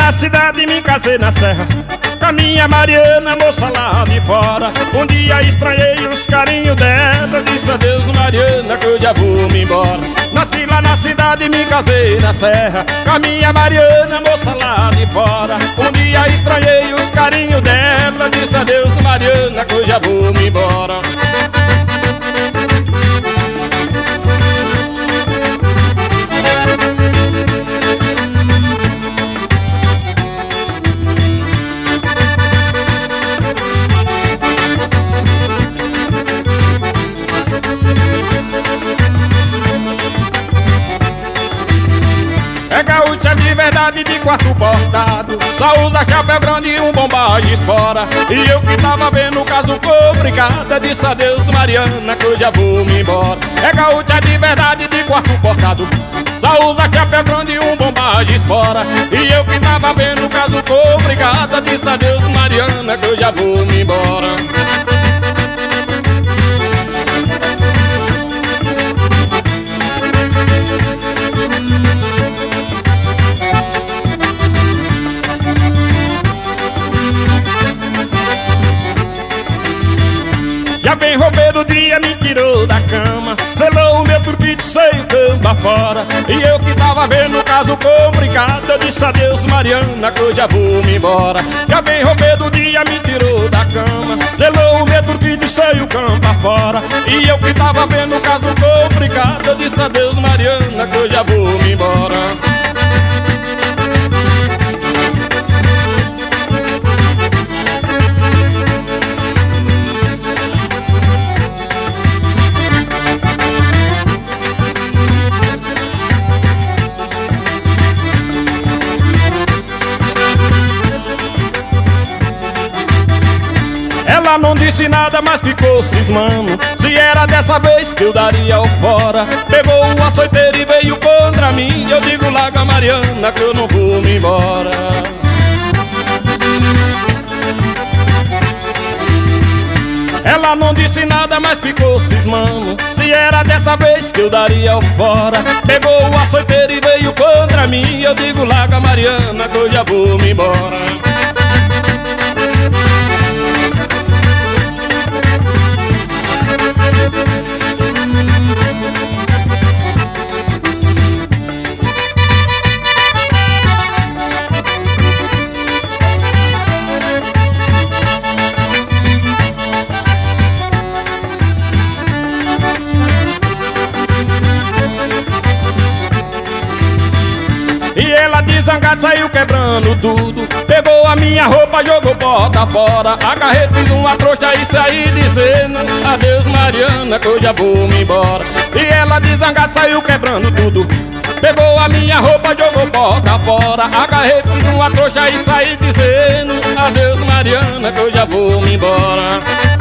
na cidade, me casei na serra com a minha Mariana, moça lá de fora. Um dia estranhei os carinhos dela, disse adeus Mariana que eu já vou me embora. Nasci lá na cidade, me casei na serra com a minha Mariana, moça lá de fora. Um dia estranhei os carinhos dela, disse adeus Mariana que eu já vou me embora. É gaúcha de verdade, de quarto portado, só usa chapéu grande e um bombagem fora. E eu que tava vendo o caso complicado, disse adeus Mariana que eu já vou me embora. É gaúcha de verdade, de quarto portado, só usa chapéu grande e um bombagem fora. E eu que tava vendo o caso complicado, disse adeus Mariana que eu já vou me embora. Já bem roubeiro dia me tirou da cama, selou o meu turbite, sei o campo afora. E eu que tava vendo o caso complicado, eu disse adeus Mariana que eu já vou me embora. Já bem roubeiro dia me tirou da cama, selou o meu turbite, sei o campo afora. E eu que tava vendo o caso complicado, eu disse adeus Mariana que eu já vou me embora. Ela não disse nada, mas ficou cismando se era dessa vez que eu daria o fora. Pegou o açoiteiro e veio contra mim. Eu digo larga a Mariana que eu não vou me embora. Ela não disse nada, mas ficou cismando se era dessa vez que eu daria o fora. Pegou o açoiteiro e veio contra mim. Eu digo larga a Mariana que eu já vou me embora. E ela desangada saiu quebrando tudo, pegou a minha roupa, jogou porta fora. Agarrei fiz uma trouxa e saí dizendo adeus Mariana que eu já vou me embora. E ela desangada saiu quebrando tudo, pegou a minha roupa, jogou porta fora. Agarrei fiz uma trouxa e saí dizendo adeus Mariana que eu já vou me embora.